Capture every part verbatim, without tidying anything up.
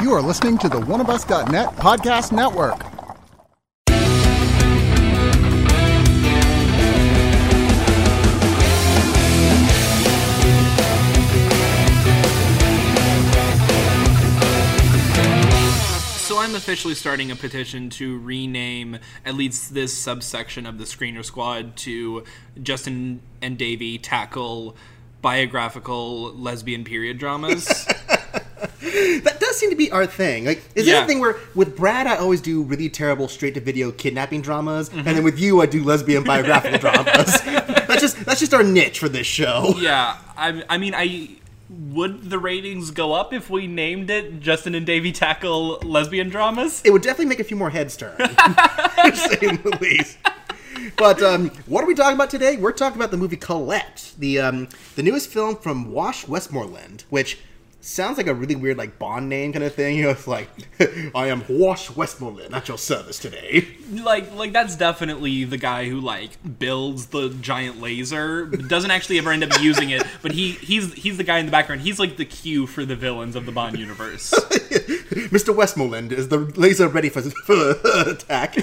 You are listening to the one of us dot net podcast network. So I'm officially starting a petition to rename at least this subsection of the Screener Squad to Justin and Davey Tackle Biographical Lesbian Period Dramas. That does seem to be our thing. Like, is Yeah. there a thing where with Brad I always do really terrible straight-to-video kidnapping dramas, Mm-hmm. and then with you I do lesbian biographical dramas? That's just that's just our niche for this show. Yeah, I, I mean, I would the ratings go up if we named it Justin and Davey Tackle Lesbian Dramas? It would definitely make a few more heads turn, to say the least. But um, what are we talking about today? We're talking about the movie Colette, the um, the newest film from Wash Westmoreland, which sounds like a really weird, like, Bond name kind of thing. You know, it's like, I am Wash Westmoreland at your service today. Like, like that's definitely the guy who like builds the giant laser, but doesn't actually ever end up using it. But he he's he's the guy in the background. He's like the cue for the villains of the Bond universe. Mister Westmoreland, is the laser ready for, for attack?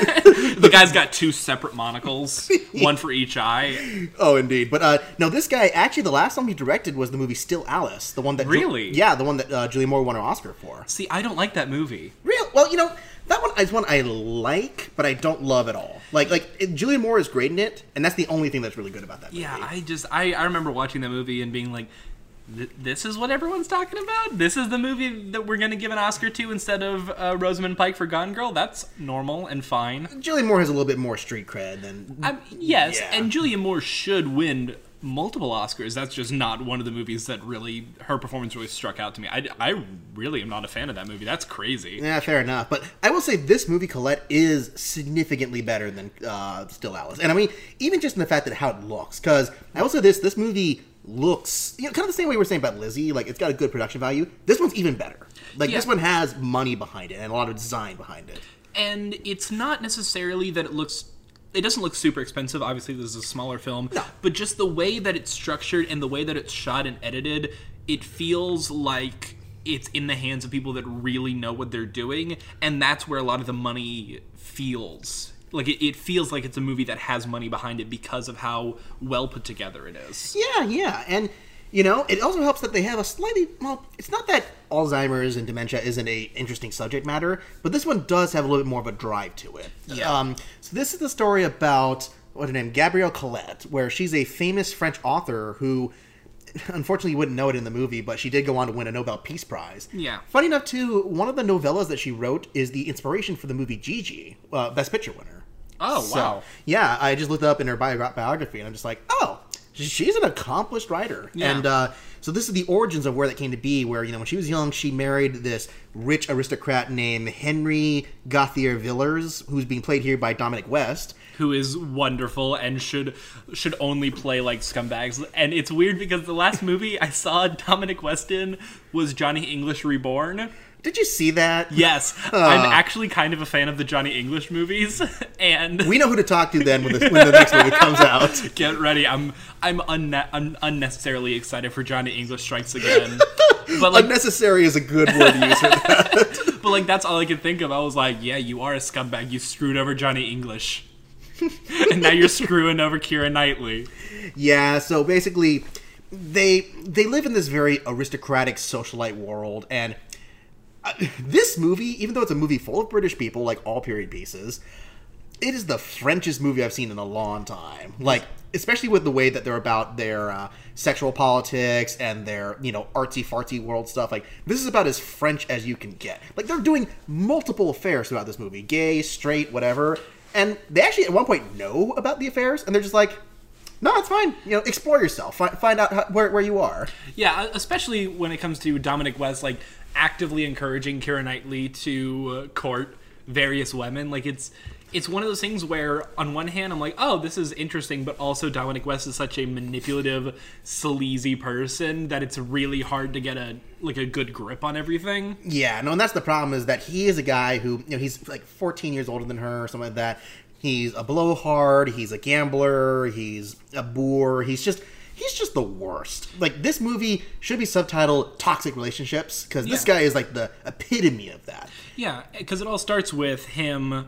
The guy's got two separate monocles, one for each eye. Oh, indeed. But uh, no, this guy, actually, the last film he directed was the movie Still Alice. The one that... Really? Yeah, the one that uh, Julie Moore won an Oscar for. See, I don't like that movie. Real? Well, you know, that one is one I like, but I don't love at all. Like, like it, Julie Moore is great in it, and that's the only thing that's really good about that movie. Yeah, I just I, I remember watching that movie and being like, this is what everyone's talking about? This is the movie that we're going to give an Oscar to instead of uh, Rosamund Pike for Gone Girl? That's normal and fine. Julie Moore has a little bit more street cred than... Um, yes, Yeah. and Julia Moore should win multiple Oscars. That's just not one of the movies that really, her performance really struck out to me. I, I really am not a fan of that movie. That's crazy. Yeah, fair enough. But I will say this movie, Colette, is significantly better than uh, Still Alice. And I mean, even just in the fact that how it looks. Because I will say this, this movie looks, you know, kind of the same way we were saying about Lizzie. Like, it's got a good production value. This one's even better. Like, Yeah. this one has money behind it and a lot of design behind it. And it's not necessarily that it looks... It doesn't look super expensive. Obviously, this is a smaller film. No. But just the way that it's structured and the way that it's shot and edited, it feels like it's in the hands of people that really know what they're doing. And that's where a lot of the money feels. Like, it, it feels like it's a movie that has money behind it because of how well put together it is. Yeah, yeah. And, you know, it also helps that they have a slightly, well, it's not that Alzheimer's and dementia isn't a interesting subject matter, but this one does have a little bit more of a drive to it. Yeah. Um, so this is the story about, what's her name, Gabrielle Colette, where she's a famous French author who, unfortunately you wouldn't know it in the movie, but she did go on to win a Nobel Peace Prize. Yeah. Funny enough, too, one of the novellas that she wrote is the inspiration for the movie Gigi, uh, Best Picture winner. Oh, So, wow. yeah, I just looked up in her bio- biography, and I'm just like, oh, she's an accomplished writer. Yeah. And uh, so this is the origins of where that came to be, where, you know, when she was young, she married this rich aristocrat named Henry Gauthier Villers, who's being played here by Dominic West. Who is wonderful and should should only play like scumbags. And it's weird because the last movie I saw Dominic West in was Johnny English Reborn. Did you see that? Yes, I'm actually kind of a fan of the Johnny English movies, and We know who to talk to then when the, when the next movie comes out. get ready. I'm I'm, unne- I'm unnecessarily excited for Johnny English Strikes Again. But like, Unnecessary is a good word to use for that. but like that's all I could think of. I was like, yeah, you are a scumbag. You screwed over Johnny English, and now you're screwing over Keira Knightley. Yeah, so basically, they they live in this very aristocratic socialite world, and uh, this movie, even though it's a movie full of British people, like all period pieces, it is the Frenchest movie I've seen in a long time. Like, especially with the way that they're about their uh, sexual politics and their, you know, artsy-fartsy world stuff. Like, this is about as French as you can get. Like, they're doing multiple affairs throughout this movie. Gay, straight, whatever. And they actually, at one point, know about the affairs, and they're just like, no, it's fine. You know, explore yourself. Find, find out how, where, where you are. Yeah, especially when it comes to Dominic West, like, actively encouraging Keira Knightley to uh, court various women. Like, it's it's one of those things where, on one hand, I'm like, oh, this is interesting, but also Dominic West is such a manipulative, sleazy person that it's really hard to get a like a good grip on everything. Yeah, no, and that's the problem, is that he is a guy who, you know, he's like fourteen years older than her or something like that. He's a blowhard, he's a gambler, he's a boor, he's just, he's just the worst. Like, this movie should be subtitled Toxic Relationships, because this Yeah. guy is like the epitome of that. Yeah, because it all starts with him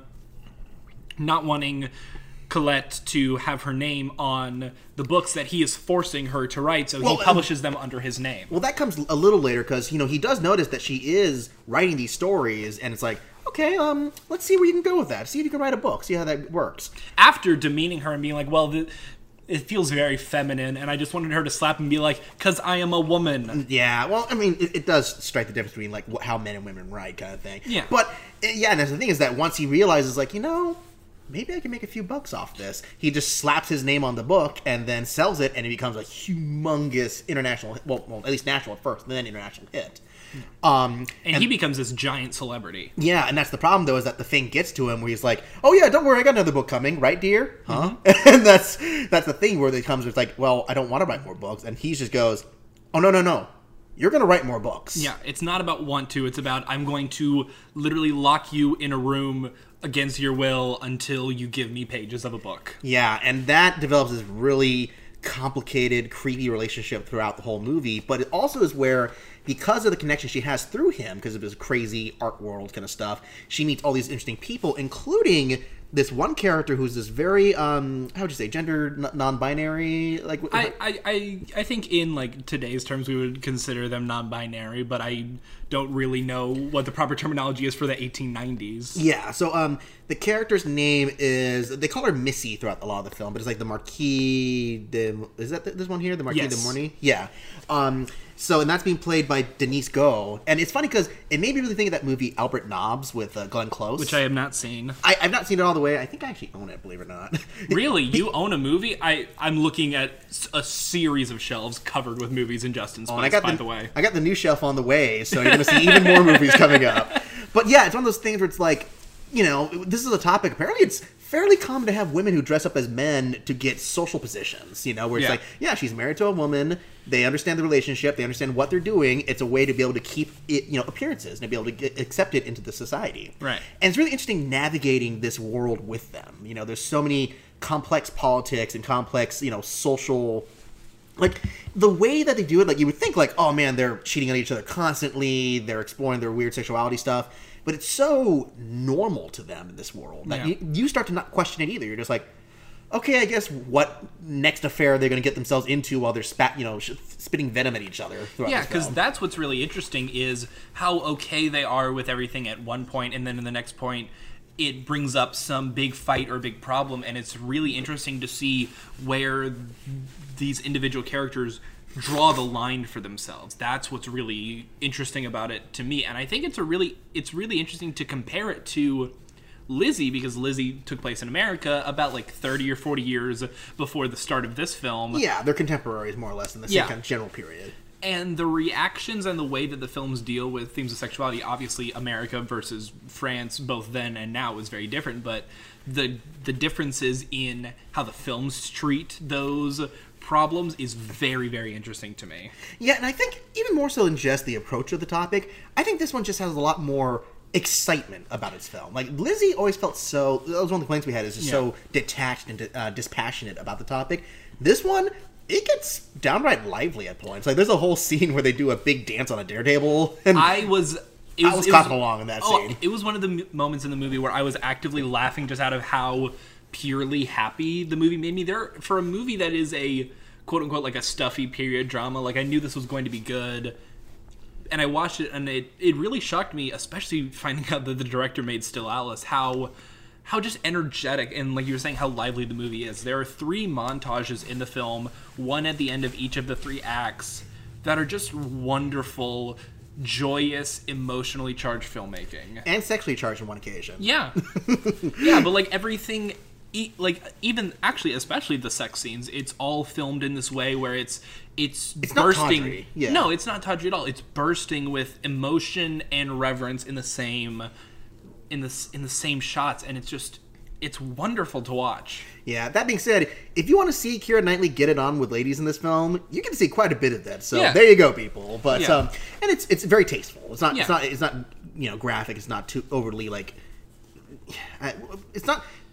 not wanting Colette to have her name on the books that he is forcing her to write, so Well, he publishes them under his name. Well, that comes a little later, because, you know, he does notice that she is writing these stories, and it's like, okay, um, let's see where you can go with that. See if you can write a book. See how that works. After demeaning her and being like, well, the, it feels very feminine, and I just wanted her to slap and be like, because I am a woman. Yeah, well, I mean, it, it does strike the difference between, like, wh- how men and women write kind of thing. Yeah. But, eh, yeah, and the thing is that once he realizes, like, you know, maybe I can make a few bucks off this, he just slaps his name on the book and then sells it, and it becomes a humongous international hit. Well, well, at least national at first, and then international hit. Um, And, he becomes this giant celebrity. Yeah, and that's the problem, though, is that the thing gets to him where he's like, oh, yeah, don't worry, I got another book coming, right, dear? Huh? Mm-hmm. And that's that's the thing where it comes where it's like, well, I don't want to write more books. And he just goes, oh, no, no, no. You're going to write more books. Yeah, it's not about want to, it's about I'm going to literally lock you in a room against your will until you give me pages of a book. Yeah, and that develops this really complicated, creepy relationship throughout the whole movie. But it also is where, because of the connection she has through him, because of his crazy art world kind of stuff, she meets all these interesting people, including this one character who's this very, um, how would you say, gender n- non-binary? Like, I, I, I, I think in like today's terms we would consider them non-binary, but I don't really know what the proper terminology is for the eighteen nineties. Yeah, so um, the character's name is, they call her Missy throughout a lot of the film, but it's like the Marquis de, is that this one here? The Marquis Yes. de Morny? Yeah. Um, so, and that's being played by Denise Goh. And it's funny because it made me really think of that movie Albert Nobbs with uh, Glenn Close. Which I have not seen. I, I've not seen it all the way. I think I actually own it, believe it or not. Really? You own a movie? I, I'm looking at s- a series of shelves covered with movies in Justin's Oh, place, and I got by the, the way. I got the new shelf on the way, so you're going to see even more movies coming up. But yeah, it's one of those things where it's like, you know, this is a topic. Apparently, it's fairly common to have women who dress up as men to get social positions, you know, where it's Yeah. like, yeah, she's married to a woman, they understand the relationship, they understand what they're doing, it's a way to be able to keep it, you know, appearances, and to be able to get accepted into the society. Right. And it's really interesting navigating this world with them. You know, there's so many complex politics and complex, you know, social... Like, the way that they do it, like, you would think, like, oh, man, they're cheating on each other constantly, they're exploring their weird sexuality stuff, but it's so normal to them in this world that Yeah. you, you start to not question it either. You're just like, okay, I guess what next affair they're going to get themselves into while they're spat, you know, sh- spitting venom at each other throughout Yeah, this because film. that's what's really interesting is how okay they are with everything at one point, and then in the next point, it brings up some big fight or big problem, and it's really interesting to see where these individual characters draw the line for themselves. That's what's really interesting about it to me, and I think it's a really it's really interesting to compare it to Lizzie, because Lizzie took place in America about like thirty or forty years before the start of this film. Yeah, they're contemporaries, more or less, in the same Yeah. kind of general period. And the reactions and the way that the films deal with themes of sexuality, obviously America versus France, both then and now, is very different, but the the differences in how the films treat those problems is very, very interesting to me. Yeah, and I think even more so than just the approach of the topic, I think this one just has a lot more excitement about its film. Like, Lizzie always felt so, that was one of the complaints we had, is just Yeah. so detached and uh, dispassionate about the topic. This one, it gets downright lively at points. Like, there's a whole scene where they do a big dance on a dare table. And I was... It I was it caught along in that oh, scene. It was one of the m- moments in the movie where I was actively laughing just out of how purely happy the movie made me. There, for a movie that is a quote-unquote like a stuffy period drama, like I knew this was going to be good, and I watched it, and it, it really shocked me, especially finding out that the director made Still Alice, how how just energetic and, like you were saying, how lively the movie is. There are three montages in the film, one at the end of each of the three acts, that are just wonderful, joyous, emotionally charged filmmaking. and sexually charged on one occasion. Yeah. Yeah, but like everything, e- like even actually, especially the sex scenes, it's all filmed in this way where it's it's, It's not bursting. tawdry, yeah. No, it's not tawdry at all. It's bursting with emotion and reverence in the same in the s- in the same shots, and it's just it's wonderful to watch. Yeah, that being said, if you want to see Keira Knightley get it on with ladies in this film, you can see quite a bit of that. So Yeah. there you go, people. But Yeah. um, and it's it's very tasteful. It's not it's Yeah. not it's not you know graphic. It's not too overly like. uh, It's not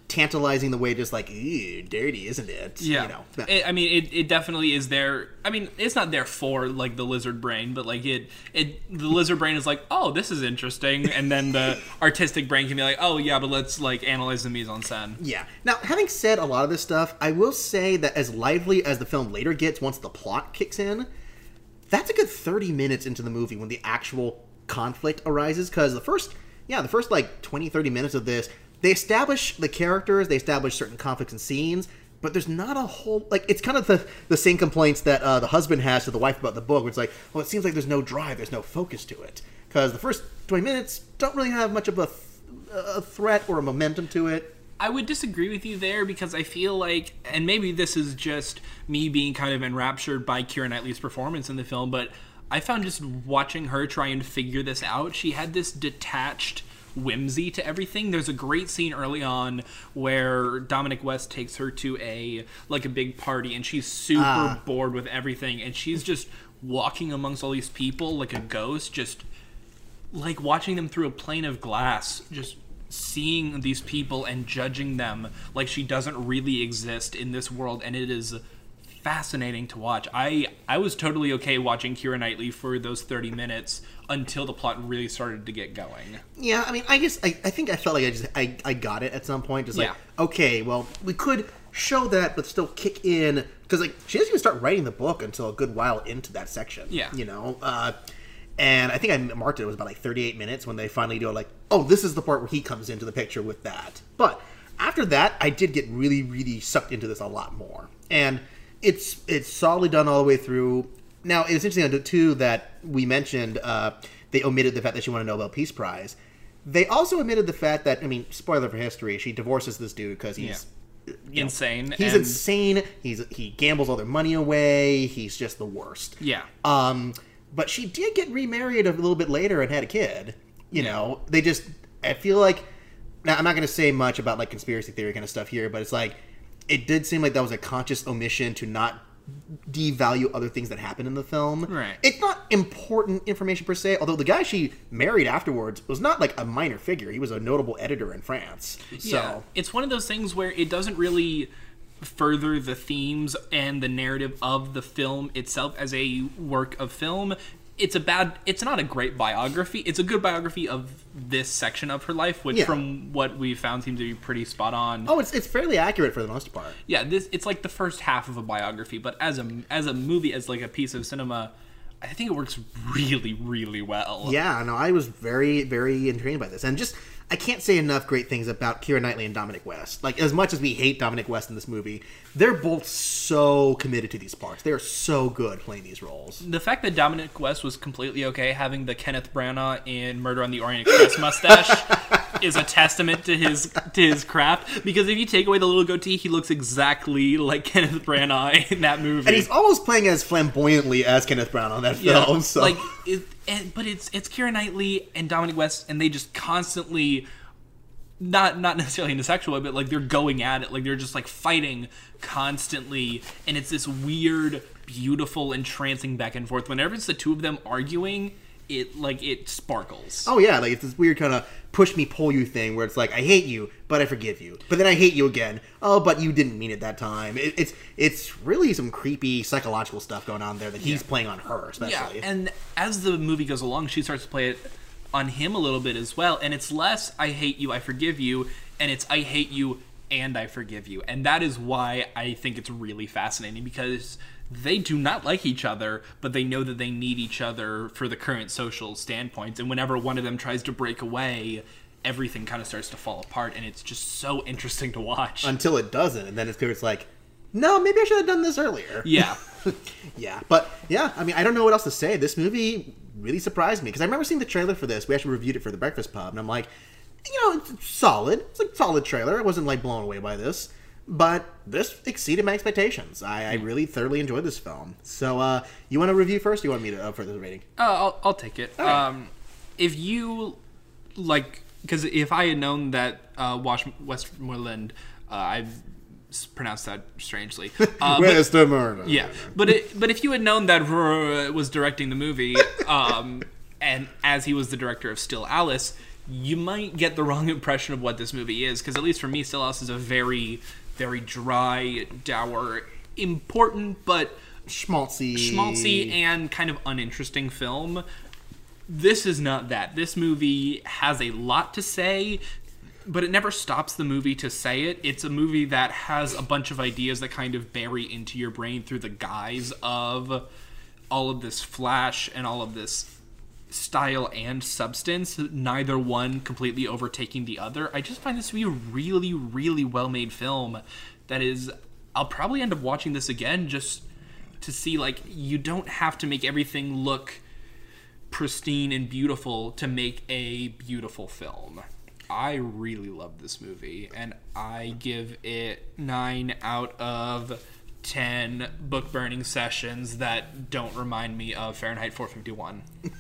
tantalizing the way, just like, ew, dirty, isn't it? Yeah. You know. It, I mean, it, it definitely is there. I mean, it's not there for, like, the lizard brain, but, like, it, it the lizard brain is like, oh, this is interesting. And then the artistic brain can be like, oh, yeah, but let's, like, analyze the mise-en-scène. Yeah. Now, having said a lot of this stuff, I will say that as lively as the film later gets once the plot kicks in, that's a good thirty minutes into the movie when the actual conflict arises. Because the first, yeah, the first, like, twenty, thirty minutes of this, they establish the characters, they establish certain conflicts and scenes, but there's not a whole, like, it's kind of the, the same complaints that uh, the husband has to the wife about the book, where it's like, well, it seems like there's no drive, there's no focus to it. Because the first twenty minutes don't really have much of a, th- a threat or a momentum to it. I would disagree with you there, because I feel like, and maybe this is just me being kind of enraptured by Keira Knightley's performance in the film, but I found just watching her try and figure this out, she had this detached whimsy to everything. There's a great scene early on where Dominic West takes her to a like a big party, and she's super uh. bored with everything, and she's just walking amongst all these people like a ghost, just like watching them through a plane of glass, just seeing these people and judging them like she doesn't really exist in this world, and it is fascinating to watch. I I was totally okay watching Keira Knightley for those thirty minutes until the plot really started to get going. Yeah, I mean, I guess I, I think I felt like I just I, I got it at some point. Just like, yeah. okay, well, we could show that, but still kick in, because like she doesn't even start writing the book until a good while into that section. Yeah, you know. Uh, and I think I marked it, it was about like thirty-eight minutes when they finally do like, oh, this is the part where he comes into the picture with that. But after that, I did get really, really sucked into this a lot more, and it's it's solidly done all the way through. Now, it's interesting, too, that we mentioned uh, they omitted the fact that she won a Nobel Peace Prize. They also omitted the fact that, I mean, spoiler for history, she divorces this dude because he's... Yeah. You know, insane. He's and... insane. He's He gambles all their money away. He's just the worst. Yeah. Um, but she did get remarried a little bit later and had a kid. You yeah. know, they just... I feel like... Now, I'm not going to say much about, like, conspiracy theory kind of stuff here, but it's like... It did seem like that was a conscious omission to not devalue other things that happen in the film. Right. It's not important information per se, although the guy she married afterwards was not like a minor figure. He was a notable editor in France. So yeah. It's one of those things where it doesn't really further the themes and the narrative of the film itself as a work of film. It's a bad, it's not a great biography. It's a good biography of this section of her life, which yeah. from what we found seems to be pretty spot on. Oh, it's it's fairly accurate for the most part. Yeah, this it's like the first half of a biography, but as a as a movie, as like a piece of cinema, I think it works really, really well. Yeah, no, I was very, very intrigued by this. And just, I can't say enough great things about Keira Knightley and Dominic West. Like, as much as we hate Dominic West in this movie, they're both so committed to these parts. They're so good playing these roles. The fact that Dominic West was completely okay having the Kenneth Branagh in Murder on the Orient Express mustache is a testament to his to his craft. Because if you take away the little goatee, he looks exactly like Kenneth Branagh in that movie. And he's almost playing as flamboyantly as Kenneth Branagh on that film. Yeah, so. Like, it, and, but it's it's Keira Knightley and Dominic West, and they just constantly... Not not necessarily in a sexual way, but like they're going at it, like they're just like fighting constantly, and it's this weird, beautiful, entrancing back and forth. Whenever it's the two of them arguing, it like it sparkles. Oh yeah, like it's this weird kind of push me pull you thing where it's like I hate you, but I forgive you, but then I hate you again. Oh, but you didn't mean it that time. It, it's it's really some creepy psychological stuff going on there that he's yeah. playing on her, especially. Yeah, and as the movie goes along, she starts to play it on him a little bit as well, and it's less I hate you, I forgive you, and it's I hate you and I forgive you. And that is why I think it's really fascinating, because they do not like each other, but they know that they need each other for the current social standpoints, and whenever one of them tries to break away, everything kind of starts to fall apart, and it's just so interesting to watch. Until it doesn't, and then it's clear it's like, no, maybe I should have done this earlier. Yeah. yeah, but yeah, I mean, I don't know what else to say. This movie really surprised me, because I remember seeing the trailer for this. We actually reviewed it for the Breakfast Pub, and I'm like, you know, it's solid. It's like a solid trailer. I wasn't like blown away by this, but this exceeded my expectations. I, I really thoroughly enjoyed this film. So, uh, you want to review first, or you want me to uh, for this rating? Uh, I'll, I'll take it. Right. Um, if you like, because if I had known that uh, Wash Westmoreland, uh, I've pronounced that strangely. Uh, Westmoreland. Yeah, but it, but if you had known that R was directing the movie, um, and as he was the director of Still Alice, you might get the wrong impression of what this movie is, because at least for me, Stillhouse is a very, very dry, dour, important, but schmaltzy, schmaltzy and kind of uninteresting film. This is not that. This movie has a lot to say, but it never stops the movie to say it. It's a movie that has a bunch of ideas that kind of bury into your brain through the guise of all of this flash and all of this style and substance, neither one completely overtaking the other. I just find this to be a really, really well-made film that is... I'll probably end up watching this again just to see, like, you don't have to make everything look pristine and beautiful to make a beautiful film. I really love this movie, and I give it nine out of ten book burning sessions that don't remind me of Fahrenheit four fifty-one.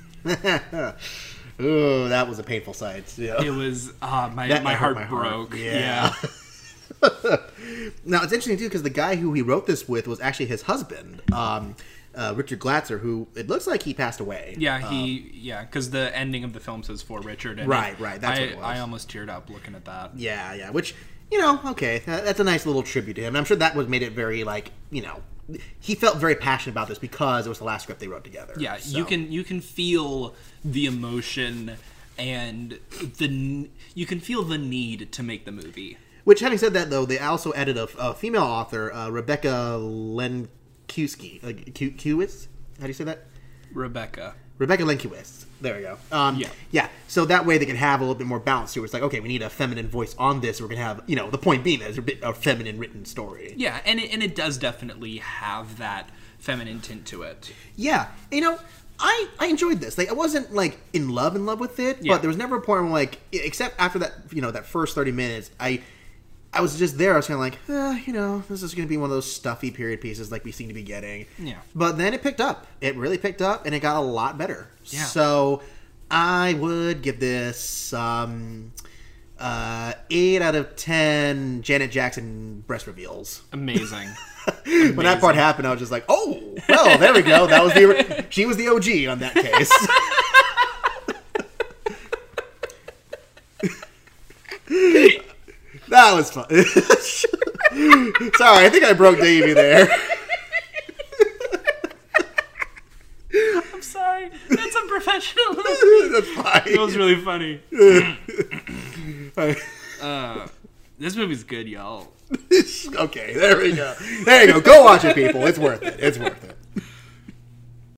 Ooh, that was a painful sight. Yeah. It was, uh, my, That my heart hurt my broke. heart. Yeah. Yeah. Now, it's interesting, too, because the guy who he wrote this with was actually his husband, um, uh, Richard Glatzer, who it looks like he passed away. Yeah, he, yeah, because the ending of the film says for Richard. And Right, it, right, that's I, what it was. I almost teared up looking at that. Yeah, yeah, which, you know, okay, that- that's a nice little tribute to him. And I'm sure that was made it very, like, you know, he felt very passionate about this because it was the last script they wrote together. Yeah, so. you can you can feel the emotion and the you can feel the need to make the movie. Which, having said that, though, they also added a, a female author, uh, Rebecca Lenkiewicz. Like, Q- Kiewicz? How do you say that? Rebecca. Rebecca Lenkiewicz. There we go. Um, Yeah. Yeah. So that way they can have a little bit more balance to it. It's like, okay, we need a feminine voice on this. We're going to have, you know, the point being that it's a bit a feminine written story. Yeah, and it, and it does definitely have that feminine tint to it. Yeah. You know, I, I enjoyed this. Like, I wasn't, like, in love in love with it, Yeah. but there was never a point where, like, except after that, you know, that first thirty minutes, I... I was just there. I was kind of like, eh, you know, this is going to be one of those stuffy period pieces like we seem to be getting. Yeah. But then it picked up. It really picked up, and it got a lot better. Yeah. So I would give this um, uh, eight out of ten Janet Jackson breast reveals. Amazing. When that part happened, I was just like, oh, well, there we go. That was the she was the O G on that case. That was fun. Sorry, I think I broke Davey there. I'm sorry. That's unprofessional. That's fine. That was really funny. uh, this movie's good, y'all. Okay, there we go. There you go. Go watch it, people. It's worth it. It's worth it.